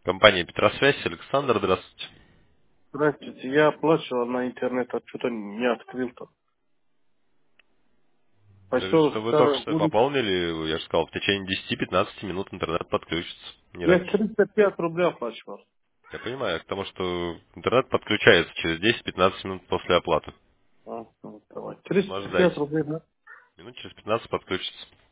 Компания Петросвязь, Александр, здравствуйте. Здравствуйте, я оплачивал на интернет, а что-то не открыл-то. Я говорю, Поселок что вы только Старая что улица. пополнили, я же сказал, в течение 10-15 минут интернет подключится, не Я раньше. 35 рублей оплачивал. Я понимаю, к тому, что интернет подключается через 10-15 минут после оплаты. Ну, давай. Ну, 35 ожидайте. рублей, да? Минут через 15 подключится.